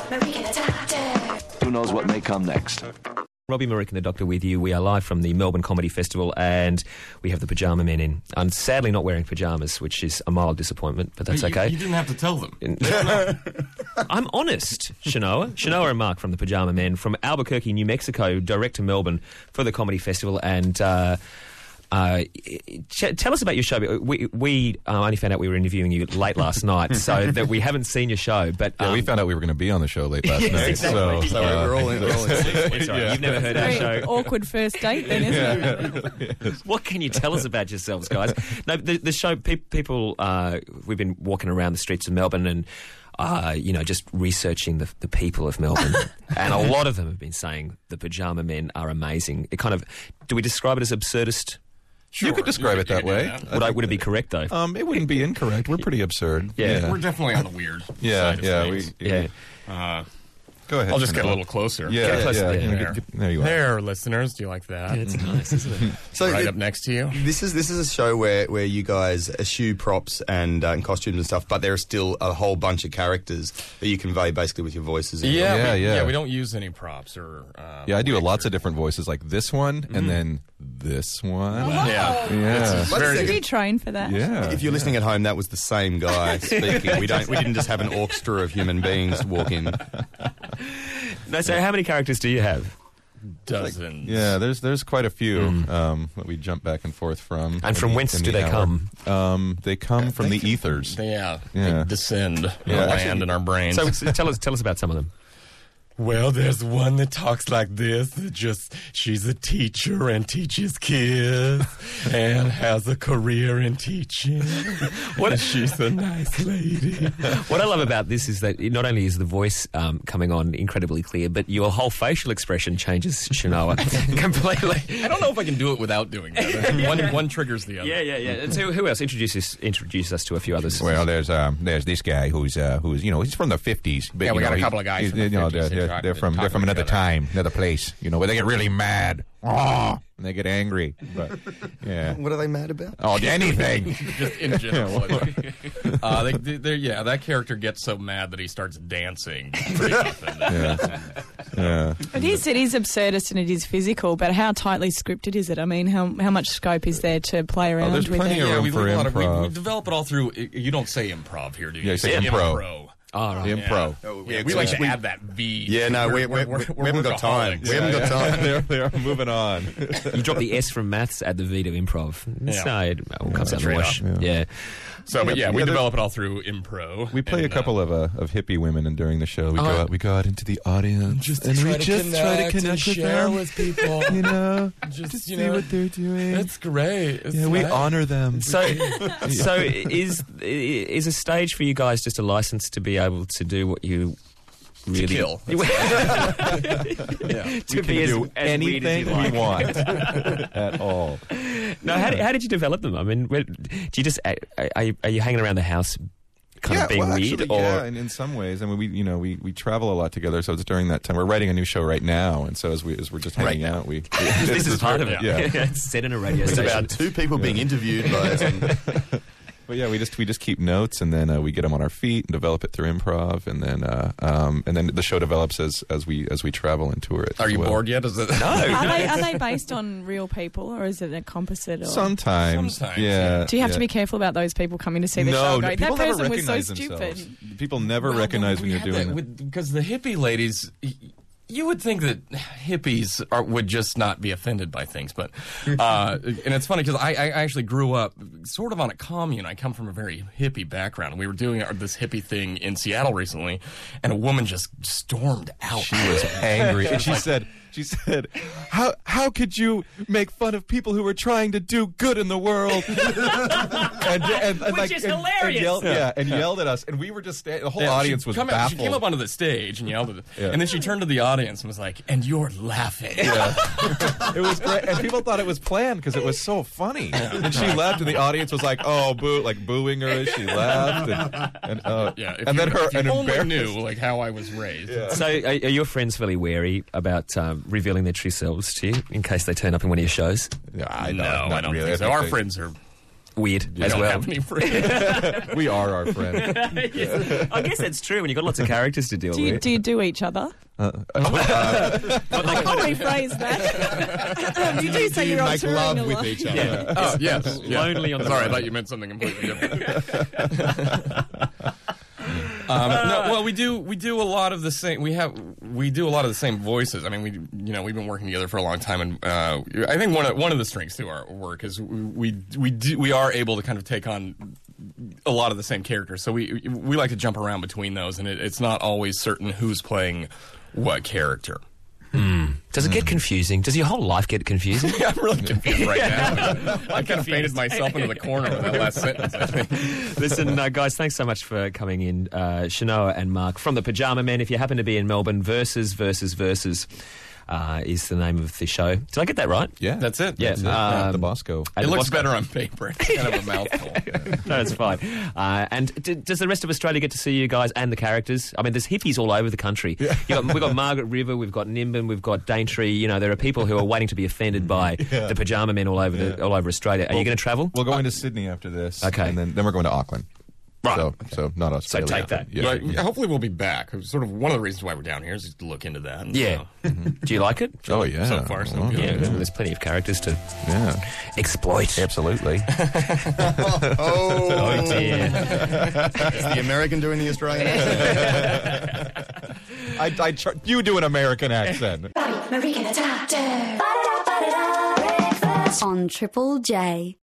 Marique and the Doctor. Who knows what may come next? Robbie, Marique and the Doctor with you. We are live from the Melbourne Comedy Festival and we have the Pyjama Men in. I'm sadly not wearing pyjamas, which is a mild disappointment, but that's okay. You didn't have to tell them. I'm honest, Shanoa. Shanoa and Mark from the Pyjama Men from Albuquerque, New Mexico, direct to Melbourne for the Comedy Festival. And tell us about your show. We only found out we were interviewing you late last night, so that we haven't seen your show. But yeah, we found out we were going to be on the show late last night. Exactly. So we're all in. It's all right. You've never heard our show. Awkward first date, then, isn't it? What can you tell us about yourselves, guys? No, the show. People. We've been walking around the streets of Melbourne and. Just researching the people of Melbourne. And a lot of them have been saying the Pyjama Men are amazing. It kind of, do we describe it as absurdist? Sure. You could describe it that way. Would it be correct, though? It wouldn't be incorrect. We're pretty absurd. Yeah. We're definitely on the weird side of things. Go ahead. I'll just get a little closer. Get closer. There you are. There, listeners. Do you like that? Yeah, it's nice, isn't it? So right up next to you. This is a show where you guys eschew props and costumes and stuff, but there are still a whole bunch of characters that you convey basically with your voices. Yeah, we don't use any props or. I do lots of different voices, like this one and then this one. Oh. Yeah. Did you train for that? Yeah. If you're listening at home, that was the same guy speaking. We didn't just have an orchestra of human beings walk in. No, so how many characters do you have? Dozens. Yeah, there's quite a few that we jump back and forth from. And from whence do they come? They come from the ethers. They Yeah. descend and land in our brains. So tell us about some of them. Well, there's one that talks like this. She's a teacher and teaches kids and has a career in teaching. She's a nice lady. What I love about this is that not only is the voice coming on incredibly clear, but your whole facial expression changes, Shanoa, completely. I don't know if I can do it without doing that. One triggers the other. Yeah. And so who else? Introduce us to a few others. Well, there's this guy who's he's from the 50s. But, we got a couple of guys from the 50s. They're from another time, another place, where they get really mad. And they get angry. But, yeah. What are they mad about? Oh, anything. Just in general. That character gets so mad that he starts dancing pretty often. Yeah. It is absurdist and it is physical, but how tightly scripted is it? I mean, how much scope is there to play around there's with plenty it? of room for improv. We develop it all through. You don't say improv here, do you? Yeah, you say impro. Oh, right. Impro. Yeah, we like to add that V. Yeah, no, we haven't got time. We haven't got time. They are moving on. You drop the S from maths, add the V to improv. So it all comes out in the wash. Yeah. So, but we develop it all through impro. We play a couple of hippie women, and during the show we go out into the audience just and try we to just try to connect with share them, with people. Just see what they're doing. It's great. We honor them. So is a stage for you guys just a license to be able to do what you really kill? To be do anything we want at all. No, how did you develop them? I mean, do you just are you hanging around the house? Kind of being weird, actually, and in some ways, I mean, we travel a lot together. So it's during that time. We're writing a new show right now, and so as we're just hanging out, this is part of it. Yeah, it's set in a radio It's station. about two people being interviewed by some. But yeah, we just keep notes, and then we get them on our feet and develop it through improv, and then the show develops as we travel and tour it. Are you bored yet? Is it? No. Are they based on real people, or is it a composite? Or? Sometimes, yeah. Do you have to be careful about those people coming to see the show? Going, that person was so stupid. People never recognize when you're doing that. Because the hippie ladies. You would think that hippies would just not be offended by things, but and it's funny because I actually grew up sort of on a commune. I come from a very hippie background. We were doing this hippie thing in Seattle recently, and a woman just stormed out. She was angry, and she said, how could you make fun of people who were trying to do good in the world? Which is hilarious. And yelled at us, and we were just the whole audience was baffled. She came up onto the stage and yelled at us, and then she turned to the audience and was like, "And you're laughing." Yeah. It was great, and people thought it was planned because it was so funny. And she left, and the audience was like, "Oh, boo!" Like booing her as she laughed, and then her and only knew like how I was raised. Yeah. So, are your friends fairly wary about revealing their true selves to you in case they turn up in one of your shows? Yeah, I don't really. think so. Our friends are weird I as don't well. have any friends. We are our friend. Yes. I guess that's true when you've got lots of characters to deal Do you with. do each other? I'll rephrase that. You do say Do you you're on make touring love a with lot. each other? Yeah. Oh, yes. Yeah. Lonely on the Sorry, I road. thought you meant something completely different. No, well, we do a lot of the same. We do a lot of the same voices. I mean, we've been working together for a long time, and I think one of the strengths to our work is we are able to kind of take on a lot of the same characters. So we like to jump around between those, and it's not always certain who's playing what character. Does it get confusing? Does your whole life get confusing? I'm really confused right now. I kind of painted myself into the corner with that last sentence, I think. Listen, guys, thanks so much for coming in. Shanoa and Mark from the Pajama Men. If you happen to be in Melbourne, Versus is the name of the show. Did I get that right? Yeah. That's it. Yeah. That's it. At the Bosco. At It the looks Bosco. better on paper. It's kind of a mouthful. No, it's fine. And does the rest of Australia get to see you guys and the characters? I mean, there's hippies all over the country. We've got Margaret River, we've got Nimbin, we've got Daintree. You know, there are people who are waiting to be offended by the Pajama Men all over Australia. Are you going to travel? We'll go into Sydney after this. Okay. And then we're going to Auckland. Right. So not Australia. take that. Yeah. But hopefully we'll be back. Sort of one of the reasons why we're down here is to look into that. And, Yeah. Do you like it? Oh, yeah. So far, so Oh, good. Yeah, there's plenty of characters to Yeah. exploit. Absolutely. Oh dear. Is the American doing the Australian accent? You do an American accent. Marika Doctor. On Triple J.